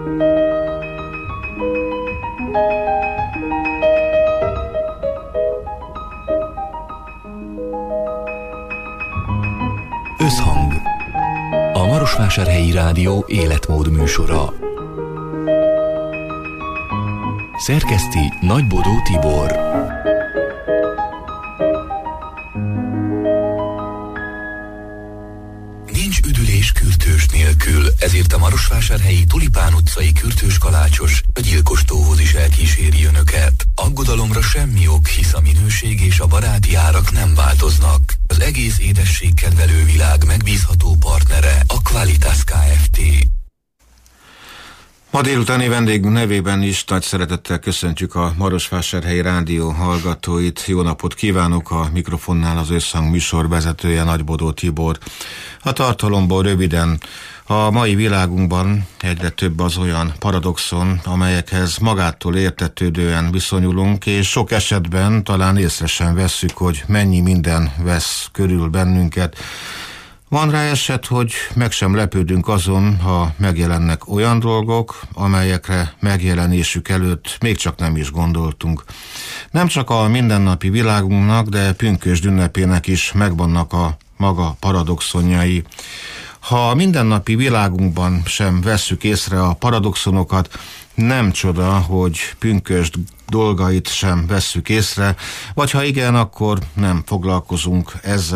Összhang. A Marosvásárhelyi Rádió életmód műsora. Szerkeszti Nagybodó Tibor. Nincs üdülés kürtős nélkül, ezért a Marosvásárhelyi Tulipán utcai kürtős kalácsos a gyilkos tóhoz is elkíséri önöket. Aggodalomra semmi ok, hisz a minőség és a baráti árak nem változnak. Az egész édességkedvelő világ megbízható partnere a Qualitas Kft. Ma délutáni vendégünk nevében is nagy szeretettel köszöntjük a Marosvásárhelyi Rádió hallgatóit. Jó napot kívánok, a mikrofonnál az Összhang műsorvezetője Nagybodó Tibor. A tartalomból röviden: a mai világunkban egyre több az olyan paradoxon, amelyekhez magától értetődően viszonyulunk, és sok esetben talán észre sem vesszük, hogy mennyi minden vesz körül bennünket. Van rá eset, hogy meg sem lepődünk azon, ha megjelennek olyan dolgok, amelyekre megjelenésük előtt még csak nem is gondoltunk. Nem csak a mindennapi világunknak, de pünkösd ünnepének is megvannak a maga paradoxonjai. Ha a mindennapi világunkban sem vesszük észre a paradoxonokat, nem csoda, hogy pünkösd dolgait sem vesszük észre, vagy ha igen, akkor nem foglalkozunk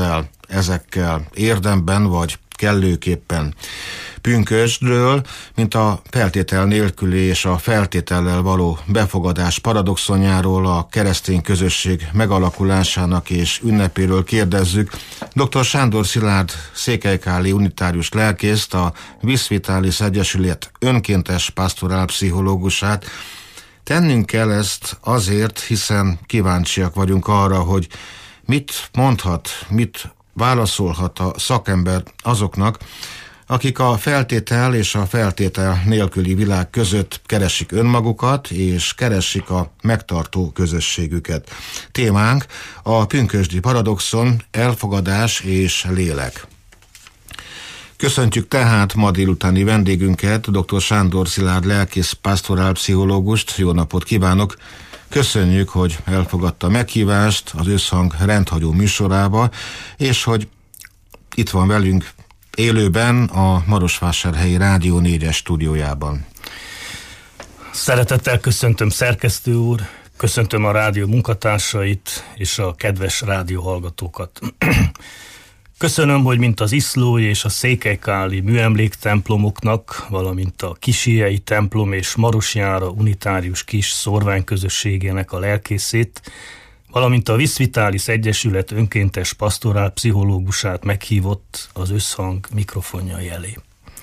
ezekkel érdemben vagy kellőképpen. Pünkösdről, mint a feltétel nélküli és a feltétellel való befogadás paradoxonjáról, a keresztény közösség megalakulásának és ünnepéről kérdezzük dr. Sándor Szilárd székelykáli unitárius lelkészt, a Vis Vitalis Egyesület önkéntes pastorálpszichológusát. Tennünk kell ezt azért, hiszen kíváncsiak vagyunk arra, hogy mit mondhat, mit válaszolhat a szakember azoknak, akik a feltétel és a feltétel nélküli világ között keresik önmagukat, és keresik a megtartó közösségüket. Témánk a pünkösdi paradoxon, elfogadás és lélek. Köszöntjük tehát ma délutáni vendégünket, dr. Sándor Szilárd lelkész pastorálpszichológust. Jó napot kívánok! Köszönjük, hogy elfogadta a meghívást az Összhang rendhagyó műsorába, és hogy itt van velünk élőben a Marosvásárhelyi Rádió 4-es stúdiójában. Szeretettel köszöntöm szerkesztő úr, köszöntöm a rádió munkatársait és a kedves rádióhallgatókat. Köszönöm, hogy mint az iszlói és a székelykáli műemléktemplomoknak, valamint a Kisiei templom és Marosjára unitárius kis szórványközösségének a lelkészét, valamint a Vis Vitalis Egyesület önkéntes pastorálpszichológusát meghívott az Összhang mikrofonjai elé.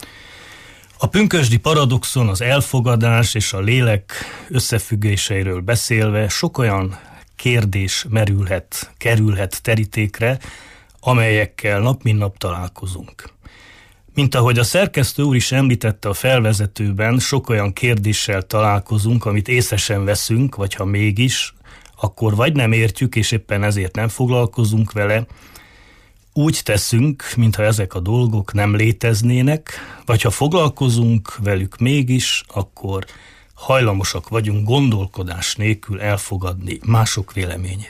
A pünkösdi paradoxon, az elfogadás és a lélek összefüggéseiről beszélve sok olyan kérdés kerülhet terítékre, amelyekkel nap mint nap találkozunk. Mint ahogy a szerkesztő úr is említette a felvezetőben, sok olyan kérdéssel találkozunk, amit észre sem veszünk, vagy ha mégis, akkor vagy nem értjük, és éppen ezért nem foglalkozunk vele, úgy teszünk, mintha ezek a dolgok nem léteznének, vagy ha foglalkozunk velük mégis, akkor hajlamosak vagyunk gondolkodás nélkül elfogadni mások véleményét.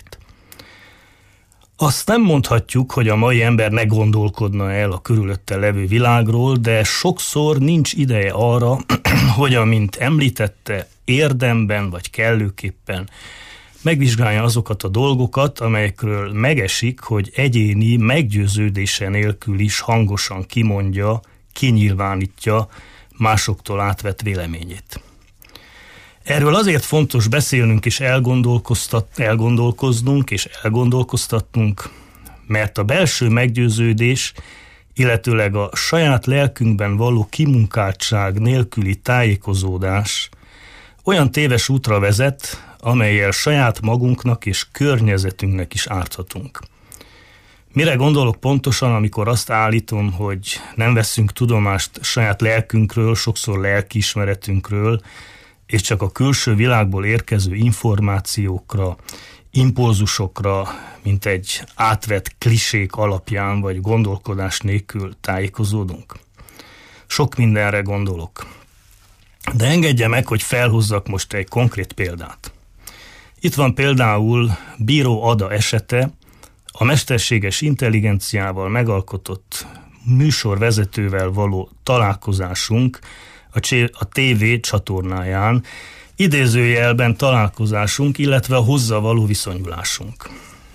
Azt nem mondhatjuk, hogy a mai ember ne gondolkodna el a körülötte levő világról, de sokszor nincs ideje arra, hogy amint említette, érdemben vagy kellőképpen megvizsgálja azokat a dolgokat, amelyekről megesik, hogy egyéni meggyőződése nélkül is hangosan kimondja, kinyilvánítja másoktól átvett véleményét. Erről azért fontos beszélnünk és elgondolkoznunk és elgondolkoztatnunk, mert a belső meggyőződés, illetőleg a saját lelkünkben való kimunkáltság nélküli tájékozódás olyan téves útra vezet, amellyel saját magunknak és környezetünknek is árthatunk. Mire gondolok pontosan, amikor azt állítom, hogy nem veszünk tudomást saját lelkünkről, sokszor lelkiismeretünkről, és csak a külső világból érkező információkra, impulzusokra, mint egy átvett klisék alapján vagy gondolkodás nélkül tájékozódunk? Sok mindenre gondolok. De engedje meg, hogy felhozzak most egy konkrét példát. Itt van például Bíró Ada esete, a mesterséges intelligenciával megalkotott műsorvezetővel való találkozásunk a TV csatornáján, idézőjelben találkozásunk, illetve a hozzá való viszonyulásunk.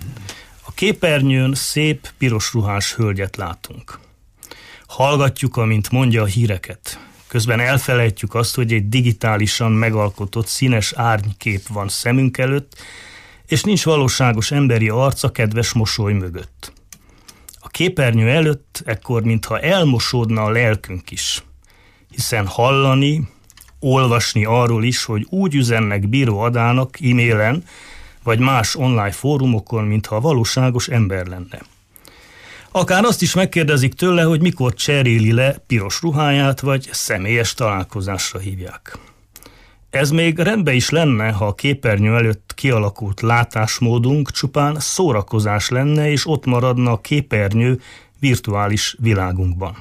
A képernyőn szép piros ruhás hölgyet látunk. Hallgatjuk, amint mondja a híreket. Közben elfelejtjük azt, hogy egy digitálisan megalkotott színes árnykép van szemünk előtt, és nincs valóságos emberi arc a kedves mosoly mögött. A képernyő előtt ekkor mintha elmosódna a lelkünk is, hiszen hallani, olvasni arról is, hogy úgy üzennek Bíró Adának e-mailen, vagy más online fórumokon, mintha valóságos ember lenne. Akár azt is megkérdezik tőle, hogy mikor cseréli le piros ruháját, vagy személyes találkozásra hívják. Ez még rendben is lenne, ha a képernyő előtt kialakult látásmódunk csupán szórakozás lenne, és ott maradna a képernyő virtuális világunkban.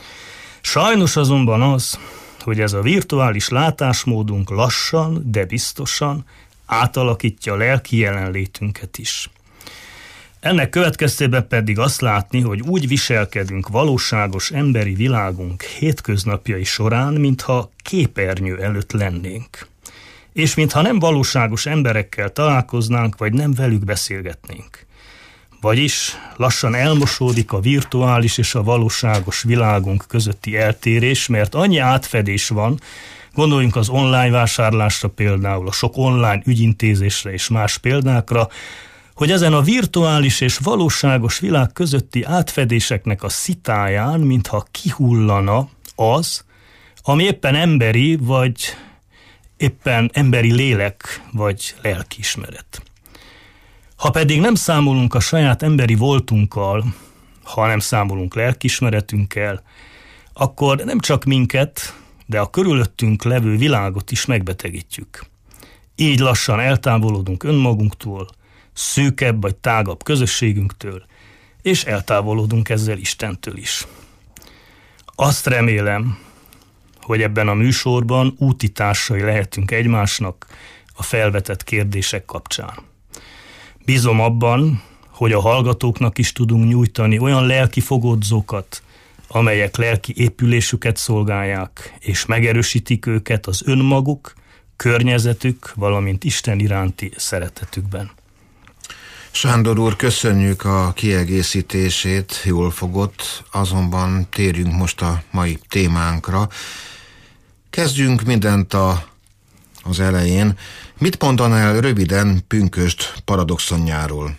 Sajnos azonban az, hogy ez a virtuális látásmódunk lassan, de biztosan átalakítja a lelki jelenlétünket is. Ennek következtében pedig azt látni, hogy úgy viselkedünk valóságos emberi világunk hétköznapjai során, mintha képernyő előtt lennénk. És mintha nem valóságos emberekkel találkoznánk, vagy nem velük beszélgetnénk. Vagyis lassan elmosódik a virtuális és a valóságos világunk közötti eltérés, mert annyi átfedés van, gondoljunk az online vásárlásra például, a sok online ügyintézésre és más példákra, hogy ezen a virtuális és valóságos világ közötti átfedéseknek a szitáján, mintha kihullana az, ami éppen emberi, vagy éppen emberi lélek, vagy lelkiismeret. Ha pedig nem számolunk a saját emberi voltunkkal, ha nem számolunk lelkiismeretünkkel, akkor nem csak minket, de a körülöttünk levő világot is megbetegítjük. Így lassan eltávolodunk önmagunktól, szűkebb vagy tágabb közösségünktől, és eltávolodunk ezzel Istentől is. Azt remélem, hogy ebben a műsorban útitársai lehetünk egymásnak a felvetett kérdések kapcsán. Bízom abban, hogy a hallgatóknak is tudunk nyújtani olyan lelki fogodzókat, amelyek lelki épülésüket szolgálják, és megerősítik őket az önmaguk, környezetük, valamint Isten iránti szeretetükben. Sándor úr, köszönjük a kiegészítését, jól fogott, azonban térjünk most a mai témánkra. Kezdjünk mindent az elején. Mit mondanál röviden Pünkösd paradoxonjáról?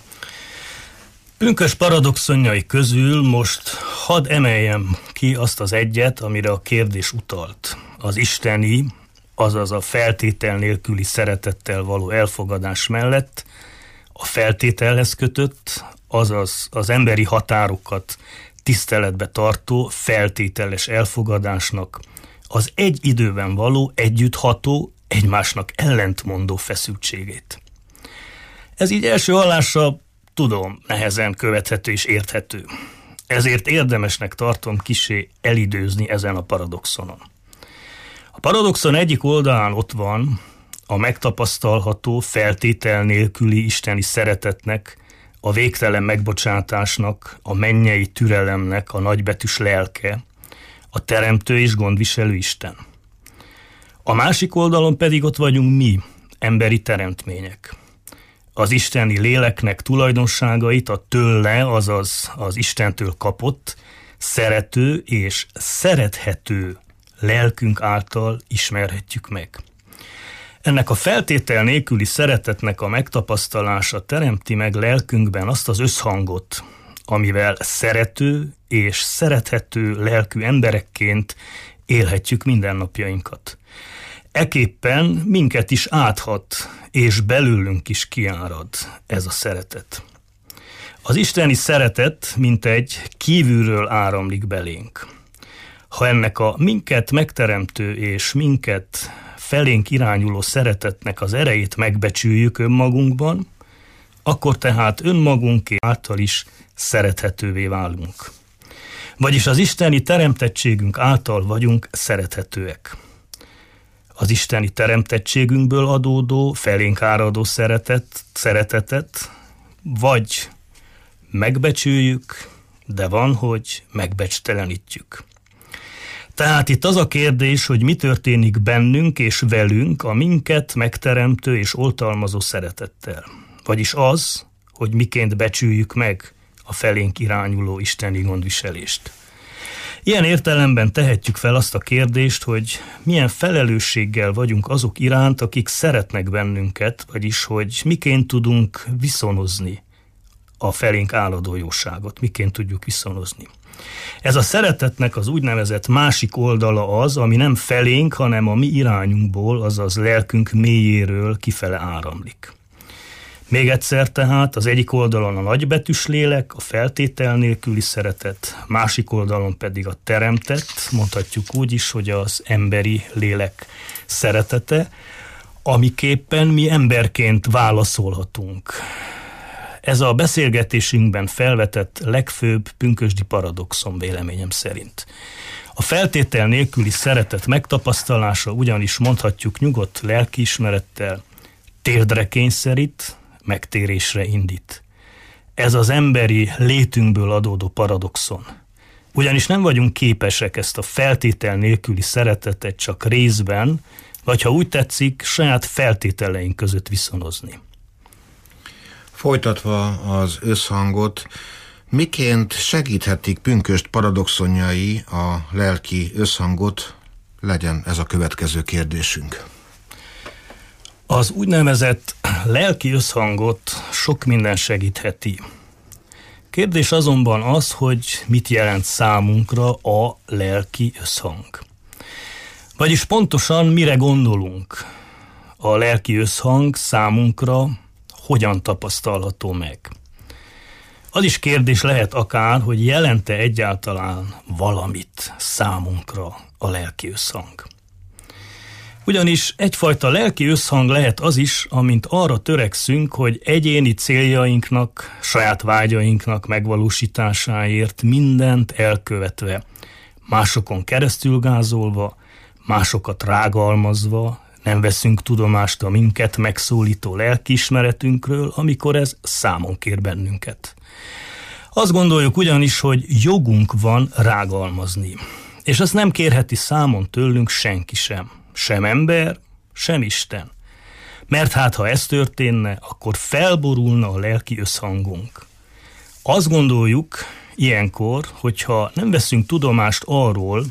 Pünkösd paradoxonjai közül most hadd emeljem ki azt az egyet, amire a kérdés utalt. Az isteni, azaz a feltétel nélküli szeretettel való elfogadás mellett a feltételhez kötött, azaz az emberi határokat tiszteletbe tartó feltételes elfogadásnak az egy időben való, együttható, egymásnak ellentmondó feszültségét. Ez így első hallásra, tudom, nehezen követhető és érthető. Ezért érdemesnek tartom kissé elidőzni ezen a paradoxonon. A paradoxon egyik oldalán ott van a megtapasztalható, feltétel nélküli isteni szeretetnek, a végtelen megbocsátásnak, a mennyei türelemnek a nagybetűs lelke, a teremtő és gondviselő Isten. A másik oldalon pedig ott vagyunk mi, emberi teremtmények. Az isteni léleknek tulajdonságait a tőle, azaz az Istentől kapott, szerető és szerethető lelkünk által ismerhetjük meg. Ennek a feltétel nélküli szeretetnek a megtapasztalása teremti meg lelkünkben azt az összhangot, amivel szerető és szerethető lelkű emberekként élhetjük mindennapjainkat. Eképpen minket is áthat, és belőlünk is kiárad ez a szeretet. Az isteni szeretet mintegy kívülről áramlik belénk. Ha ennek a minket megteremtő és minket felénk irányuló szeretetnek az erejét megbecsüljük önmagunkban, akkor tehát önmagunk által is szerethetővé válunk. Vagyis az isteni teremtettségünk által vagyunk szerethetőek. az isteni teremtettségünkből adódó, felénk áradó szeretetet, vagy megbecsüljük, de van, hogy megbecstelenítjük. Tehát itt az a kérdés, hogy mi történik bennünk és velünk a minket megteremtő és oltalmazó szeretettel. Vagyis az, hogy miként becsüljük meg a felénk irányuló isteni gondviselést. Ilyen értelemben tehetjük fel azt a kérdést, hogy milyen felelősséggel vagyunk azok iránt, akik szeretnek bennünket, vagyis hogy miként tudunk viszonozni a felénk áradó jóságot, miként tudjuk viszonozni. Ez a szeretetnek az úgynevezett másik oldala az, ami nem felénk, hanem a mi irányunkból, azaz lelkünk mélyéről kifele áramlik. Még egyszer tehát, az egyik oldalon a nagybetűs lélek, a feltétel nélküli szeretet, másik oldalon pedig a teremtett, mondhatjuk úgy is, hogy az emberi lélek szeretete, amiképpen mi emberként válaszolhatunk. Ez a beszélgetésünkben felvetett legfőbb pünkösdi paradoxon véleményem szerint. A feltétel nélküli szeretet megtapasztalása ugyanis mondhatjuk nyugodt lelkiismerettel térdre kényszerít, megtérésre indít. Ez az emberi létünkből adódó paradoxon. Ugyanis nem vagyunk képesek ezt a feltétel nélküli szeretetet csak részben, vagy ha úgy tetszik, saját feltételeink között viszonozni. Folytatva az összhangot, miként segíthetik pünkösd paradoxonjai a lelki összhangot, legyen ez a következő kérdésünk. Az úgynevezett lelki összhangot sok minden segítheti. Kérdés azonban az, hogy mit jelent számunkra a lelki összhang. Vagyis pontosan mire gondolunk? A lelki összhang számunkra hogyan tapasztalható meg? Az is kérdés lehet akár, hogy jelente egyáltalán valamit számunkra a lelki összhang. Ugyanis egyfajta lelki összhang lehet az is, amint arra törekszünk, hogy egyéni céljainknak, saját vágyainknak megvalósításáért mindent elkövetve, másokon keresztül gázolva, másokat rágalmazva, nem veszünk tudomást a minket megszólító lelkiismeretünkről, amikor ez számon kér bennünket. Azt gondoljuk ugyanis, hogy jogunk van rágalmazni, és ezt nem kérheti számon tőlünk senki sem. Sem ember, sem Isten. Mert hát, ha ez történne, akkor felborulna a lelki összhangunk. Azt gondoljuk ilyenkor, hogyha nem veszünk tudomást arról,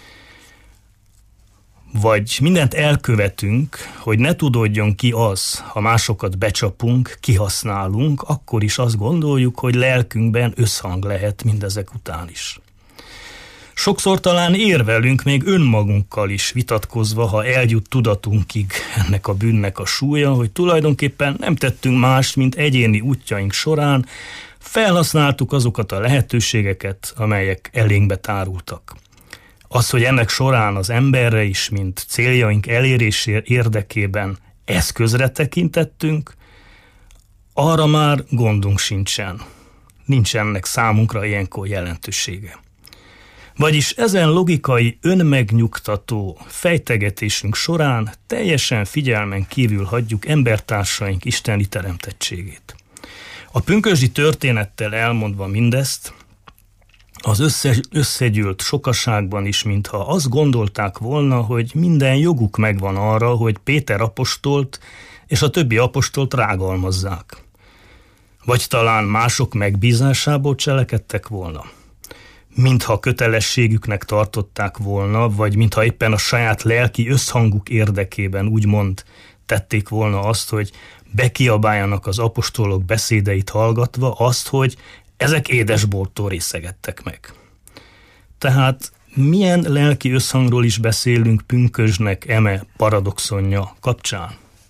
vagy mindent elkövetünk, hogy ne tudódjon ki az, ha másokat becsapunk, kihasználunk, akkor is azt gondoljuk, hogy lelkünkben összhang lehet mindezek után is. Sokszor talán érvelünk még önmagunkkal is vitatkozva, ha eljut tudatunkig ennek a bűnnek a súlya, hogy tulajdonképpen nem tettünk mást, mint egyéni útjaink során, felhasználtuk azokat a lehetőségeket, amelyek elénkbe tárultak. Az, hogy ennek során az emberre is, mint céljaink elérésé érdekében eszközre tekintettünk, arra már gondunk sincsen. Nincs ennek számunkra ilyenkor jelentősége. Vagyis ezen logikai önmegnyugtató fejtegetésünk során teljesen figyelmen kívül hagyjuk embertársaink isteni teremtettségét. A pünkösdi történettel elmondva mindezt, az összegyűlt sokaságban is, mintha azt gondolták volna, hogy minden joguk megvan arra, hogy Péter apostolt és a többi apostolt rágalmazzák. Vagy talán mások megbízásából cselekedtek volna. Mintha kötelességüknek tartották volna, vagy mintha éppen a saját lelki összhanguk érdekében úgymond tették volna azt, hogy bekiabáljanak az apostolok beszédeit hallgatva azt, hogy ezek édesbortól részegettek meg. Tehát milyen lelki összhangról is beszélünk pünkösdnek eme paradoxonja kapcsán?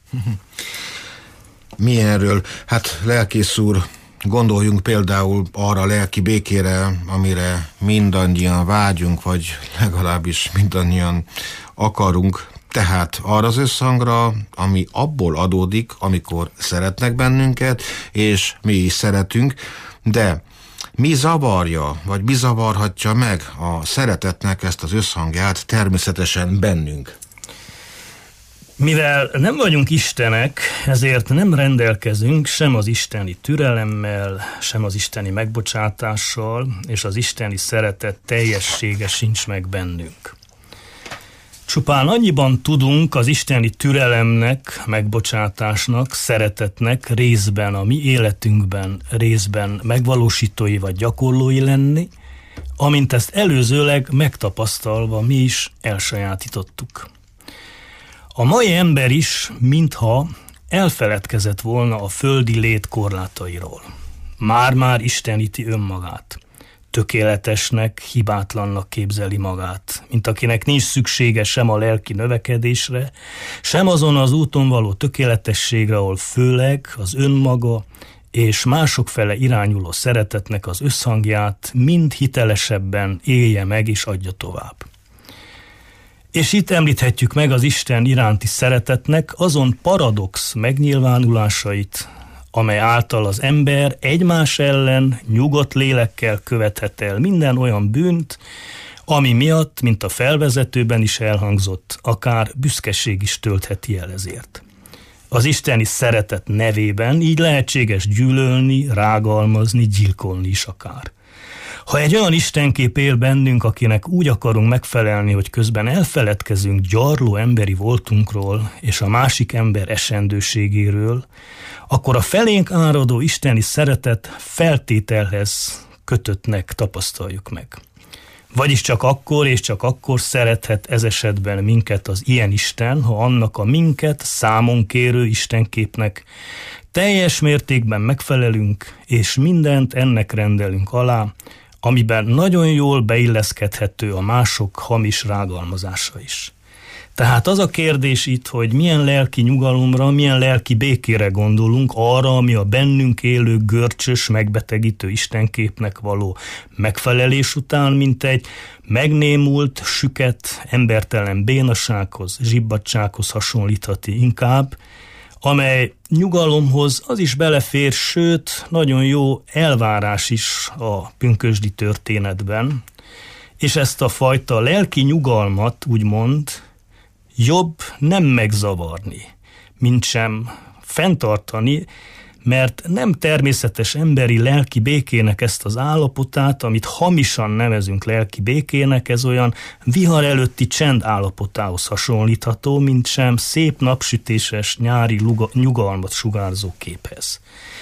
Milyenről? Hát lelkész úr, gondoljunk például arra a lelki békére, amire mindannyian vágyunk, vagy legalábbis mindannyian akarunk. Tehát arra az összhangra, ami abból adódik, amikor szeretnek bennünket, és mi is szeretünk, de mi zavarja, vagy mi zavarhatja meg a szeretetnek ezt az összhangját természetesen bennünk? Mivel nem vagyunk istenek, ezért nem rendelkezünk sem az isteni türelemmel, sem az isteni megbocsátással, és az isteni szeretet teljessége sincs meg bennünk. Csupán annyiban tudunk az isteni türelemnek, megbocsátásnak, szeretetnek részben a mi életünkben, részben megvalósítói vagy gyakorlói lenni, amint ezt előzőleg megtapasztalva mi is elsajátítottuk. A mai ember is, mintha elfeledkezett volna a földi lét korlátairól. Már-már isteníti önmagát. Tökéletesnek, hibátlannak képzeli magát, mint akinek nincs szüksége sem a lelki növekedésre, sem azon az úton való tökéletességre, ahol főleg az önmaga és mások fele irányuló szeretetnek az összhangját mind hitelesebben élje meg és adja tovább. És itt említhetjük meg az Isten iránti szeretetnek azon paradox megnyilvánulásait, amely által az ember egymás ellen nyugodt lélekkel követhet el minden olyan bűnt, ami miatt, mint a felvezetőben is elhangzott, akár büszkeség is töltheti el ezért. Az isteni szeretet nevében így lehetséges gyűlölni, rágalmazni, gyilkolni is akár. Ha egy olyan istenkép él bennünk, akinek úgy akarunk megfelelni, hogy közben elfeledkezünk gyarló emberi voltunkról és a másik ember esendőségéről, akkor a felénk áradó isteni szeretet feltételhez kötöttnek tapasztaljuk meg. Vagyis csak akkor és csak akkor szerethet ez esetben minket az ilyen Isten, ha annak a minket számon kérő istenképnek teljes mértékben megfelelünk, és mindent ennek rendelünk alá, amiben nagyon jól beilleszkedhető a mások hamis rágalmazása is. Tehát az a kérdés itt, hogy milyen lelki nyugalomra, milyen lelki békére gondolunk, arra, ami a bennünk élő görcsös, megbetegítő istenképnek való megfelelés után, mint egy megnémult, süket, embertelen bénasághoz, zsibbadsághoz hasonlíthati inkább, amely nyugalomhoz az is belefér, sőt, nagyon jó elvárás is a pünkösdi történetben, és ezt a fajta lelki nyugalmat, úgymond, jobb nem megzavarni, mint sem fenntartani, mert nem természetes emberi lelki békének ezt az állapotát, amit hamisan nevezünk lelki békének, ez olyan vihar előtti csend állapotához hasonlítható, mint sem szép napsütéses nyári nyugalmat sugárzó képhez.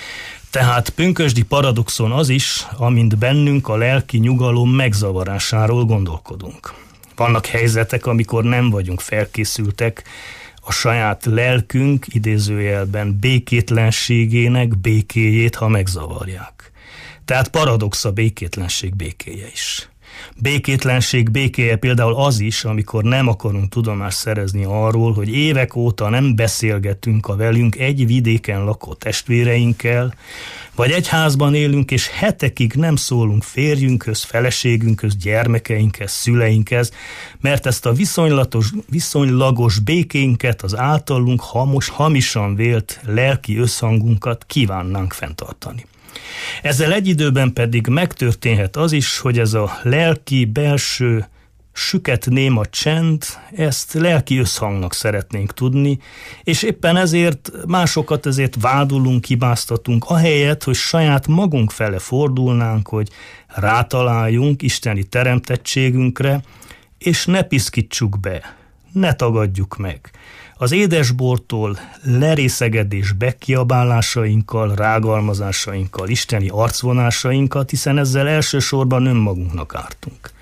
Tehát pünkösdi paradoxon az is, amint bennünk a lelki nyugalom megzavarásáról gondolkodunk. Vannak helyzetek, amikor nem vagyunk felkészültek a saját lelkünk idézőjelben békétlenségének békéjét, ha megzavarják. Tehát paradox a békétlenség békéje is. Békétlenség békéje például az is, amikor nem akarunk tudomást szerezni arról, hogy évek óta nem beszélgetünk a velünk egy vidéken lakó testvéreinkkel, vagy egy házban élünk, és hetekig nem szólunk férjünkhöz, feleségünkhöz, gyermekeinkhez, szüleinkhez, mert ezt a viszonylagos békénket, az általunk hamisan vélt lelki összhangunkat kívánnánk fenntartani. Ezzel egy időben pedig megtörténhet az is, hogy ez a lelki belső süket néma csend, ezt lelki összhangnak szeretnénk tudni, és éppen ezért másokat ezért vádolunk, hibáztatunk, ahelyett, hogy saját magunk fele fordulnánk, hogy rátaláljunk isteni teremtettségünkre, és ne piszkítsuk be, ne tagadjuk meg. Az édesbortól lerészegedés bekiabálásainkkal, rágalmazásainkkal, isteni arcvonásainkat, hiszen ezzel elsősorban önmagunknak ártunk.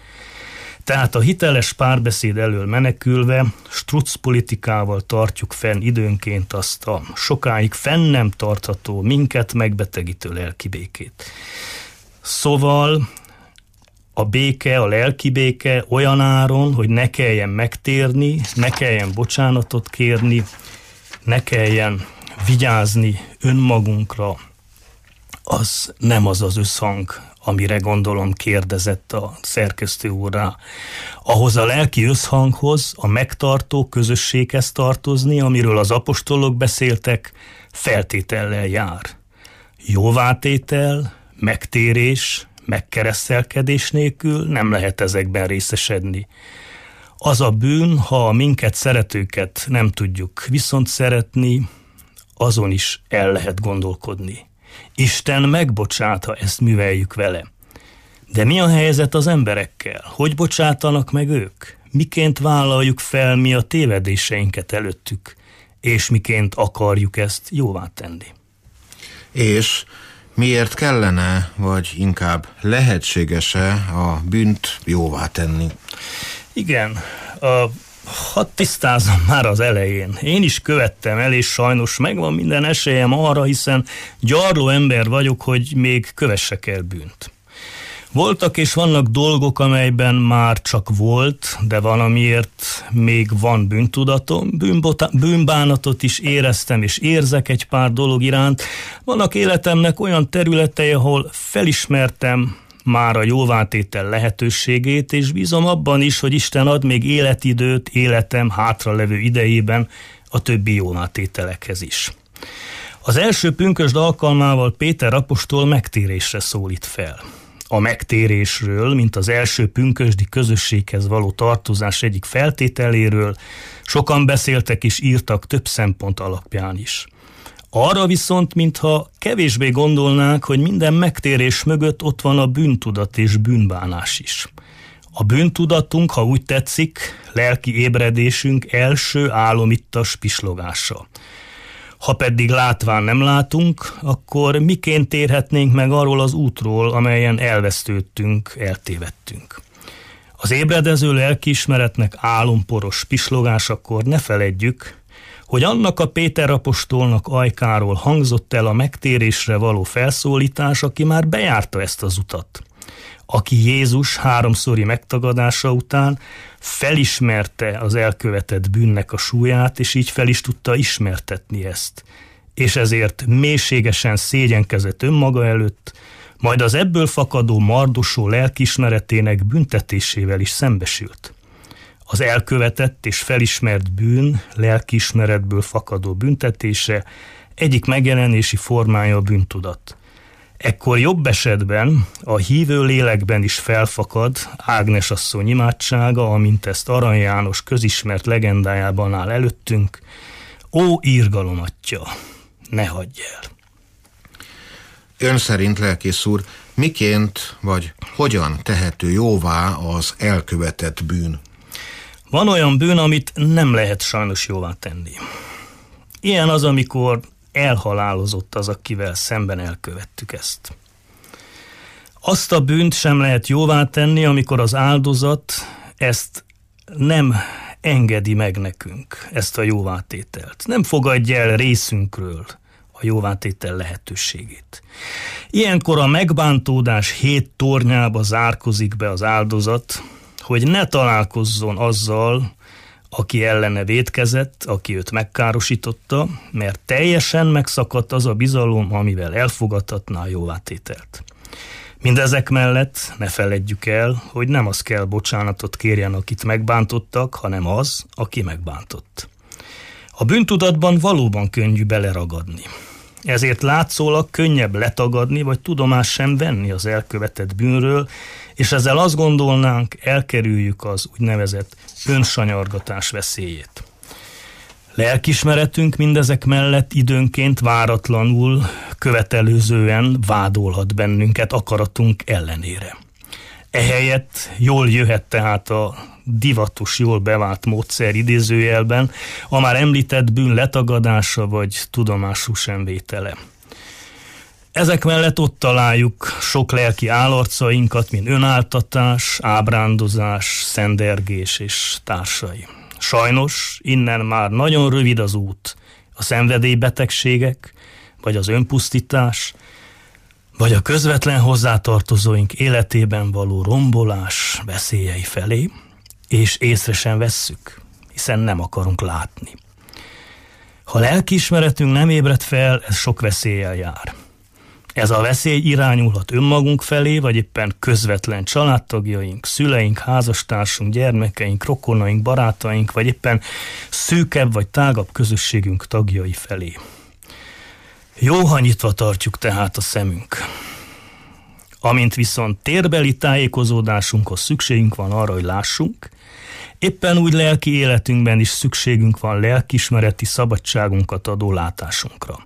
Tehát a hiteles párbeszéd elől menekülve struc politikával tartjuk fenn időnként azt a sokáig fenn nem tartható, minket megbetegítő lelki békét. Szóval a béke, a lelki béke olyan áron, hogy ne kelljen megtérni, ne kelljen bocsánatot kérni, ne kelljen vigyázni önmagunkra, az nem az az összhang, amire gondolom kérdezett a szerkesztő úr rá. Ahhoz a lelki összhanghoz, a megtartó közösséghez tartozni, amiről az apostolok beszéltek, feltétellel jár. Jóvátétel, megtérés, megkeresztelkedés nélkül nem lehet ezekben részesedni. Az a bűn, ha a minket szeretőket nem tudjuk viszont szeretni, azon is el lehet gondolkodni. Isten megbocsát, ha ezt műveljük vele. De mi a helyzet az emberekkel? Hogy bocsátanak meg ők? Miként vállaljuk fel mi a tévedéseinket előttük? És miként akarjuk ezt jóvá tenni? És miért kellene, vagy inkább lehetséges-e a bűnt jóvá tenni? Igen, hadd tisztázom már az elején. Én is követtem el, és sajnos megvan minden esélyem arra, hiszen gyarló ember vagyok, hogy még kövessek el bűnt. Voltak és vannak dolgok, amelyben már csak volt, de valamiért még van bűntudatom. Bűnbánatot is éreztem és érzek egy pár dolog iránt. Vannak életemnek olyan területei, ahol felismertem már a jóvátétel lehetőségét, és bízom abban is, hogy Isten ad még életidőt életem hátralevő idejében a többi jóvátételekhez is. Az első pünkösd alkalmával Péter apostol megtérésre szólít fel. A megtérésről, mint az első pünkösdi közösséghez való tartozás egyik feltételéről sokan beszéltek és írtak több szempont alapján is. Arra viszont, mintha kevésbé gondolnák, hogy minden megtérés mögött ott van a bűntudat és bűnbánás is. A bűntudatunk, ha úgy tetszik, lelki ébredésünk első álomittas pislogása. Ha pedig látván nem látunk, akkor miként térhetnénk meg arról az útról, amelyen elvesztődtünk, eltévedtünk. Az ébredező lelkiismeretnek álomporos pislogásakor ne feledjük, hogy annak a Péter apostolnak ajkáról hangzott el a megtérésre való felszólítás, aki már bejárta ezt az utat. Aki Jézus 3-szori megtagadása után felismerte az elkövetett bűnnek a súlyát, és így fel is tudta ismertetni ezt. És ezért mélységesen szégyenkezett önmaga előtt, majd az ebből fakadó mardosó lelkiismeretének büntetésével is szembesült. Az elkövetett és felismert bűn lelkiismeretből fakadó büntetése egyik megjelenési formája a bűntudat. Ekkor jobb esetben a hívő lélekben is felfakad Ágnes asszony imádsága, amint ezt Arany János közismert legendájában áll előttünk. Ó, írgalom atya, ne hagyj el! Ön szerint, lelkész úr, miként vagy hogyan tehető jóvá az elkövetett bűn? Van olyan bűn, amit nem lehet sajnos jóvá tenni. Ilyen az, amikor elhalálozott az, akivel szemben elkövettük ezt. Azt a bűnt sem lehet jóvá tenni, amikor az áldozat ezt nem engedi meg nekünk, ezt a jóvátételt. Nem fogadja el részünkről a jóvátétel lehetőségét. Ilyenkor a megbántódás 7 tornyába zárkozik be az áldozat, hogy ne találkozzon azzal, aki ellene vétkezett, aki őt megkárosította, mert teljesen megszakadt az a bizalom, amivel elfogadhatná a jóvátételt. Mindezek mellett ne feledjük el, hogy nem az kell bocsánatot kérjen, akit megbántottak, hanem az, aki megbántott. A bűntudatban valóban könnyű beleragadni. Ezért látszólag könnyebb letagadni, vagy tudomást sem venni az elkövetett bűnről, és ezzel azt gondolnánk, elkerüljük az úgynevezett önsanyargatás veszélyét. Lelkiismeretünk mindezek mellett időnként váratlanul, követelőzően vádolhat bennünket akaratunk ellenére. Ehelyett jól jöhet tehát a divatos, jól bevált módszer idézőjelben a már említett bűn letagadása vagy tudomásul sem vétele. Ezek mellett ott találjuk sok lelki állarcainkat, mint önáltatás, ábrándozás, szendergés és társai. Sajnos innen már nagyon rövid az út a szenvedélybetegségek, vagy az önpusztítás, vagy a közvetlen hozzátartozóink életében való rombolás veszélyei felé, és észre sem vesszük, hiszen nem akarunk látni. Ha lelkiismeretünk nem ébred fel, ez sok veszéllyel jár. Ez a veszély irányulhat önmagunk felé, vagy éppen közvetlen családtagjaink, szüleink, házastársunk, gyermekeink, rokonaink, barátaink, vagy éppen szűkebb vagy tágabb közösségünk tagjai felé. Jó, ha nyitva tartjuk tehát a szemünk. Amint viszont térbeli tájékozódásunkhoz szükségünk van arra, hogy lássunk, Éppen úgy lelki életünkben is szükségünk van lelkiismereti szabadságunkat adó látásunkra.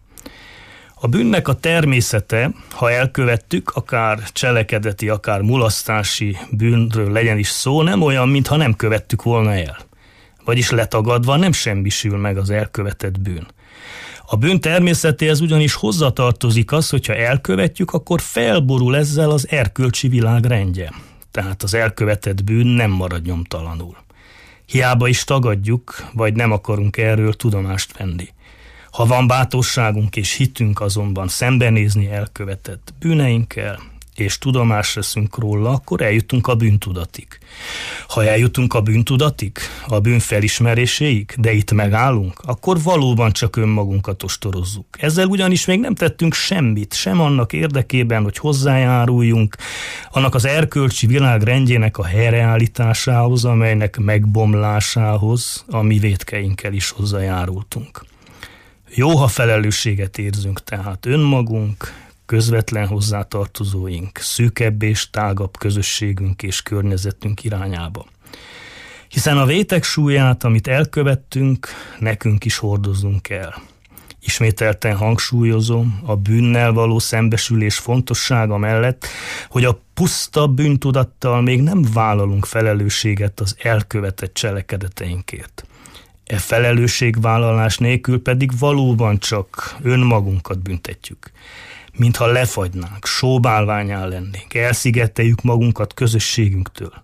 A bűnnek a természete, ha elkövettük, akár cselekedeti, akár mulasztási bűnről legyen is szó, nem olyan, mintha nem követtük volna el. Vagyis letagadva nem semmisül meg az elkövetett bűn. A bűn természetéhez ugyanis hozzatartozik az, hogyha elkövetjük, akkor felborul ezzel az erkölcsi világ rendje. Tehát az elkövetett bűn nem marad nyomtalanul. Hiába is tagadjuk, vagy nem akarunk erről tudomást venni. Ha van bátorságunk és hitünk azonban szembenézni elkövetett bűneinkkel, és tudomást veszünk róla, akkor eljutunk a bűntudatig. Ha eljutunk a bűntudatig, a bűn felismeréséig, de itt megállunk, akkor valóban csak önmagunkat ostorozzuk. Ezzel ugyanis még nem tettünk semmit, sem annak érdekében, hogy hozzájáruljunk annak az erkölcsi világ rendjének a helyreállításához, amelynek megbomlásához a mi vétkeinkkel is hozzájárultunk. Jó, ha felelősséget érzünk tehát önmagunk, közvetlen hozzátartozóink, szűkebb és tágabb közösségünk és környezetünk irányába. Hiszen a vétek súlyát, amit elkövettünk, nekünk is hordoznunk kell. Ismételten hangsúlyozom a bűnnel való szembesülés fontossága mellett, hogy a puszta bűntudattal még nem vállalunk felelősséget az elkövetett cselekedeteinkért. E felelősségvállalás nélkül pedig valóban csak önmagunkat büntetjük. Mintha lefagynánk, sóbálványá lennénk, elszigeteljük magunkat közösségünktől.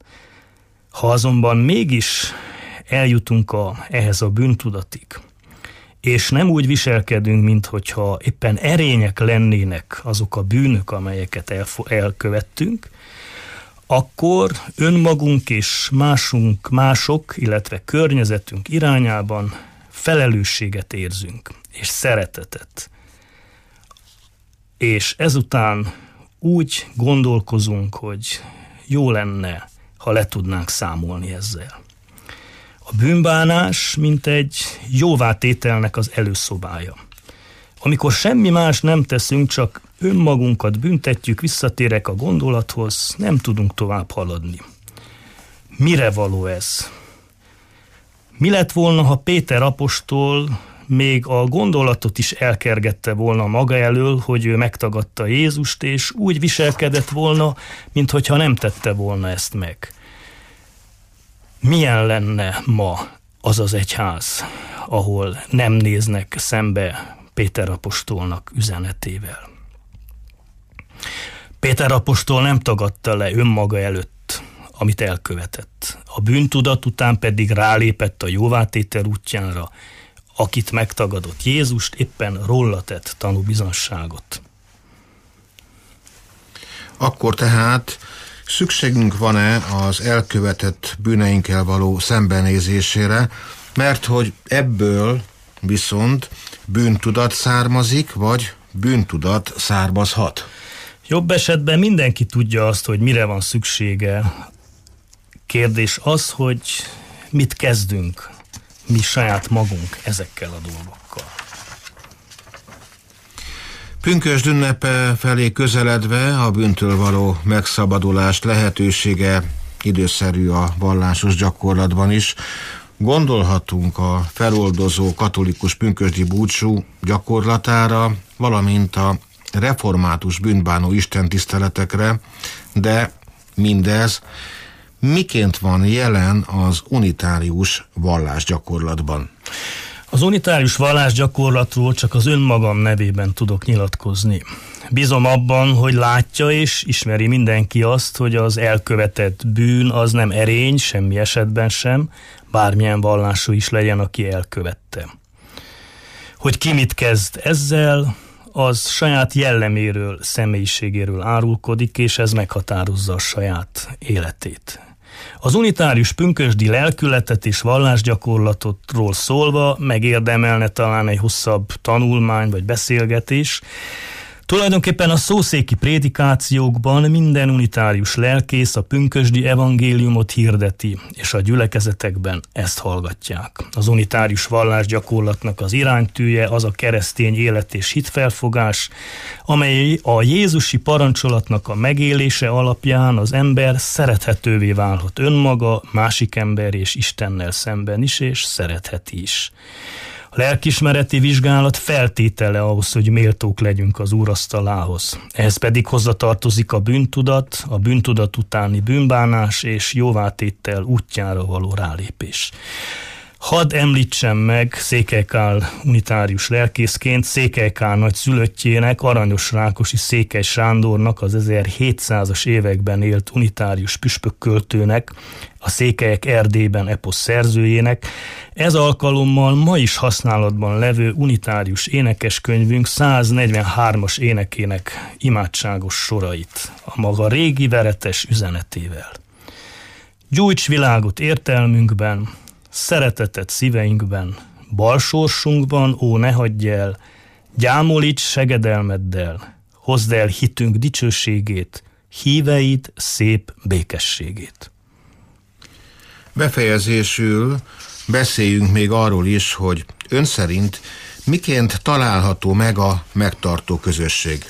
Ha azonban mégis eljutunk ehhez a bűntudatig, és nem úgy viselkedünk, minthogyha éppen erények lennének azok a bűnök, amelyeket elkövettünk, akkor önmagunk és mások, illetve környezetünk irányában felelősséget érzünk, és szeretetet. És ezután úgy gondolkozunk, hogy jó lenne, ha le tudnánk számolni ezzel. A bűnbánás, mint egy jóvátételnek az előszobája. Amikor semmi más nem teszünk, csak önmagunkat büntetjük, visszatérek a gondolathoz, nem tudunk tovább haladni. Mire való ez? Mi lett volna, ha Péter apostol még a gondolatot is elkergette volna maga elől, hogy ő megtagadta Jézust, és úgy viselkedett volna, minthogyha nem tette volna ezt meg? Milyen lenne ma az az egyház, ahol nem néznek szembe Péter apostolnak üzenetével? Péter apostol nem tagadta le önmaga előtt, amit elkövetett. A bűntudat után pedig rálépett a jóvátétel útjára, akit megtagadott Jézust, éppen róla tett tanúbizonyságot. Akkor tehát szükségünk van-e az elkövetett bűneinkkel való szembenézésére, mert hogy ebből viszont bűntudat származik, vagy bűntudat származhat? Jobb esetben mindenki tudja azt, hogy mire van szüksége. Kérdés az, hogy mit kezdünk mi saját magunk ezekkel a dolgokkal. Pünkösd ünnepe felé közeledve a bűntől való megszabadulás lehetősége időszerű a vallásos gyakorlatban is. Gondolhatunk a feloldozó katolikus pünkösdi búcsú gyakorlatára, valamint a református bűnbánó istentiszteletekre, de mindez miként van jelen az unitárius vallásgyakorlatban? Az unitárius vallásgyakorlatról csak az önmagam nevében tudok nyilatkozni. Bízom abban, hogy látja és ismeri mindenki azt, hogy az elkövetett bűn az nem erény, semmi esetben sem, bármilyen vallású is legyen, aki elkövette. Hogy ki mit kezd ezzel, az saját jelleméről, személyiségéről árulkodik, és ez meghatározza a saját életét. Az unitárius pünkösdi lelkületet és vallásgyakorlatotról szólva megérdemelne talán egy hosszabb tanulmány vagy beszélgetés. Tulajdonképpen a szószéki prédikációkban minden unitárius lelkész a pünkösdi evangéliumot hirdeti, és a gyülekezetekben ezt hallgatják. Az unitárius vallásgyakorlatnak az iránytűje az a keresztény élet és hitfelfogás, amely a jézusi parancsolatnak a megélése alapján az ember szerethetővé válhat önmaga, másik ember és Istennel szemben is, és szeretheti is. A lelkiismereti vizsgálat feltétele ahhoz, hogy méltók legyünk az úrasztalához. Ehhez pedig hozzatartozik a bűntudat utáni bűnbánás és jóvátétel útjára való rálépés. Hadd említsem meg Székely Kál unitárius lelkészként Székely Kál nagyszülöttjének, Aranyos Rákosi Székely Sándornak, az 1700-as években élt unitárius püspökköltőnek, a Székelyek Erdélyben eposz szerzőjének, ez alkalommal ma is használatban levő unitárius énekeskönyvünk 143-as énekének imádságos sorait, a maga régi veretes üzenetével. Gyújts világot értelmünkben, szeretetet szíveinkben, bal sorsunkban, ó, ne hagyj el, gyámolíts segedelmeddel, hozd el hitünk dicsőségét, híveid szép békességét. Befejezésül beszéljünk még arról is, hogy ön szerint miként található meg a megtartó közösség?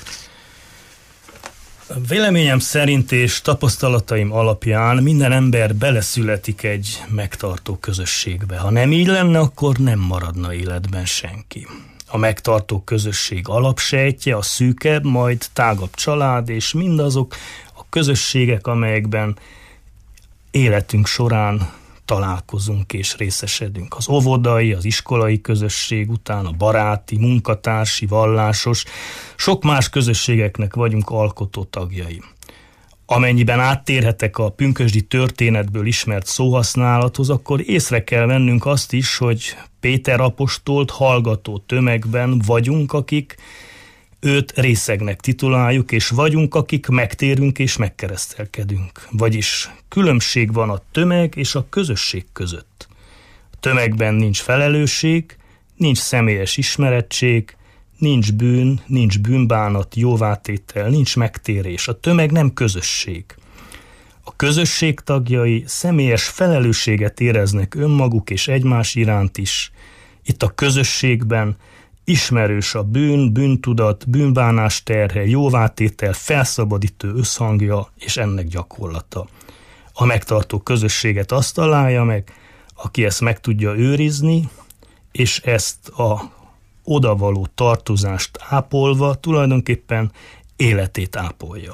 Véleményem szerint és tapasztalataim alapján minden ember beleszületik egy megtartó közösségbe. Ha nem így lenne, akkor nem maradna életben senki. A megtartó közösség alapsejtje a szűkebb, majd tágabb család, és mindazok a közösségek, amelyekben életünk során találkozunk és részesedünk. Az óvodai, az iskolai közösség után a baráti, munkatársi, vallásos, sok más közösségeknek vagyunk alkotó tagjai. Amennyiben áttérhetek a pünkösdi történetből ismert szóhasználathoz, akkor észre kell vennünk azt is, hogy Péter apostolt hallgató tömegben vagyunk, akik őt részegnek tituláljuk, és vagyunk, akik megtérünk és megkeresztelkedünk. Vagyis különbség van a tömeg és a közösség között. A tömegben nincs felelősség, nincs személyes ismerettség, nincs bűn, nincs bűnbánat, jóvátétel, nincs megtérés. A tömeg nem közösség. A közösség tagjai személyes felelősséget éreznek önmaguk és egymás iránt is. Itt a közösségben ismerős a bűn, bűntudat, bűnbánás terhe, jóvátétel, felszabadító összhangja és ennek gyakorlata. A megtartó közösséget azt találja meg, aki ezt meg tudja őrizni, és ezt a odavaló tartozást ápolva tulajdonképpen életét ápolja.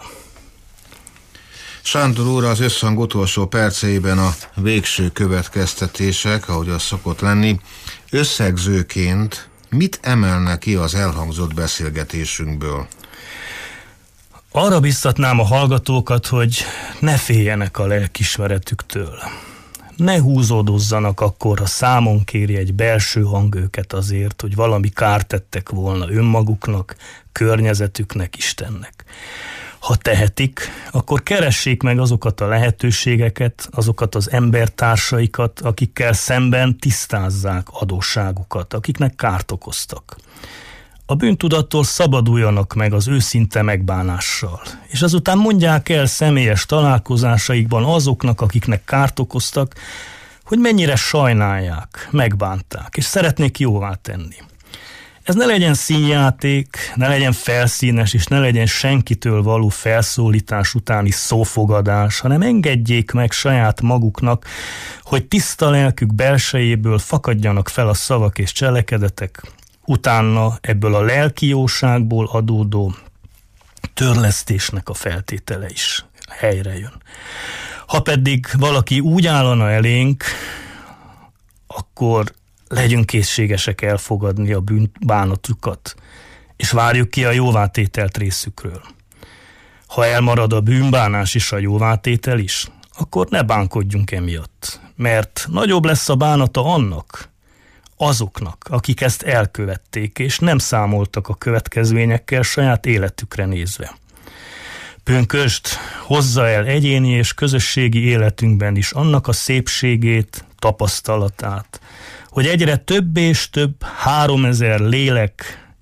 Sándor úr, az összhang utolsó perceiben a végső következtetések, ahogy az szokott lenni, összegzőként mit emelne ki az elhangzott beszélgetésünkből? Arra biztatnám a hallgatókat, hogy ne féljenek a lelkiismeretüktől. Ne húzódozzanak akkor, ha számon kéri egy belső hang őket azért, hogy valami kárt tettek volna önmaguknak, környezetüknek, Istennek. Ha tehetik, akkor keressék meg azokat a lehetőségeket, azokat az embertársaikat, akikkel szemben tisztázzák adósságukat, akiknek kárt okoztak. A bűntudattól szabaduljanak meg az őszinte megbánással, és azután mondják el személyes találkozásaikban azoknak, akiknek kárt okoztak, hogy mennyire sajnálják, megbánták, és szeretnék jóvá tenni. Ez ne legyen színjáték, ne legyen felszínes, és ne legyen senkitől való felszólítás utáni szófogadás, hanem engedjék meg saját maguknak, hogy tiszta lelkük belsejéből fakadjanak fel a szavak és cselekedetek, utána ebből a lelki jóságból adódó törlesztésnek a feltétele is helyre jön. Ha pedig valaki úgy állana elénk, akkor legyünk készségesek elfogadni a bűnbánatukat, és várjuk ki a jóvátételt részükről. Ha elmarad a bűnbánás és a jóvátétel is, akkor ne bánkodjunk emiatt, mert nagyobb lesz a bánata azoknak, akik ezt elkövették, és nem számoltak a következményekkel saját életükre nézve. Pünkösd hozza el egyéni és közösségi életünkben is annak a szépségét, tapasztalatát, hogy egyre több és több 3000 lélek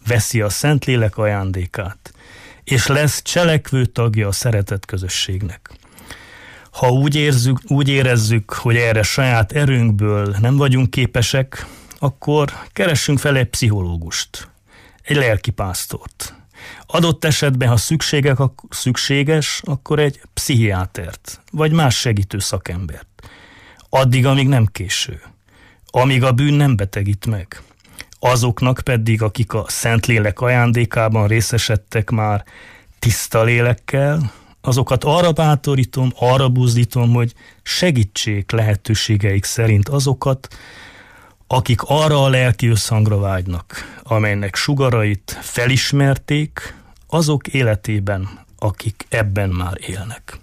veszi a Szentlélek ajándékát, és lesz cselekvő tagja a szeretet közösségnek. Ha úgy érezzük, hogy erre saját erőnkből nem vagyunk képesek, akkor keressünk fel egy pszichológust, egy lelkipásztort. Adott esetben, ha szükséges, akkor egy pszichiátert, vagy más segítő szakembert. Addig, amíg nem késő. Amíg a bűn nem betegít meg. Azoknak pedig, akik a Szentlélek ajándékában részesedtek már tiszta lélekkel, azokat arra bátorítom, arra buzdítom, hogy segítsék lehetőségeik szerint azokat, akik arra a lelki összhangra vágynak, amelynek sugarait felismerték azok életében, akik ebben már élnek.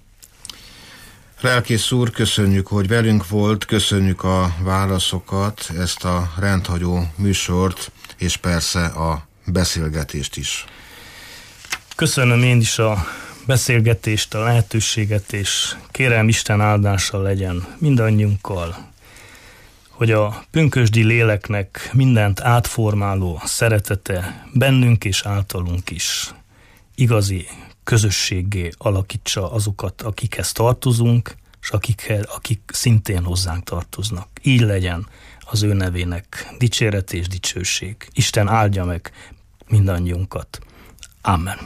Lelkész úr, köszönjük, hogy velünk volt, köszönjük a válaszokat, ezt a rendhagyó műsort, és persze a beszélgetést is. Köszönöm én is a beszélgetést, a lehetőséget, és kérem Isten áldása legyen mindannyiunkkal, hogy a pünkösdi léleknek mindent átformáló szeretete bennünk és általunk is igazi közösséggé alakítsa azokat, akikhez tartozunk, és akik szintén hozzánk tartoznak. Így legyen az ő nevének dicséret és dicsőség. Isten áldja meg mindannyiunkat. Amen.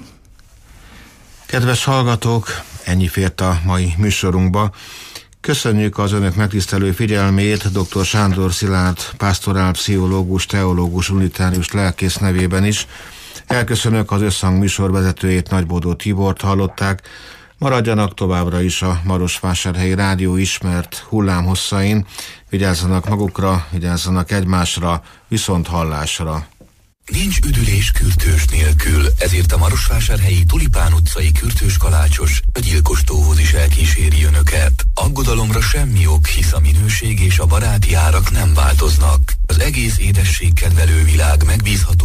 Kedves hallgatók, ennyi fért a mai műsorunkba. Köszönjük az önök megtisztelő figyelmét dr. Sándor Szilárd, pásztorálpszichológus, teológus, unitárius lelkész nevében is. Elköszönök az Összhang műsorvezetőjét, Nagybódó Tibort hallották. Maradjanak továbbra is a Marosvásárhelyi Rádió ismert hullámhosszain. Vigyázzanak magukra, vigyázzanak egymásra, viszont hallásra. Nincs üdülés kürtős nélkül, ezért a Marosvásárhelyi Tulipán utcai kürtős kalácsos a gyilkos tóhoz is elkíséri önöket. Aggodalomra semmi ok, hisz a minőség és a baráti árak nem változnak. Az egész édességkedvelő világ megbízható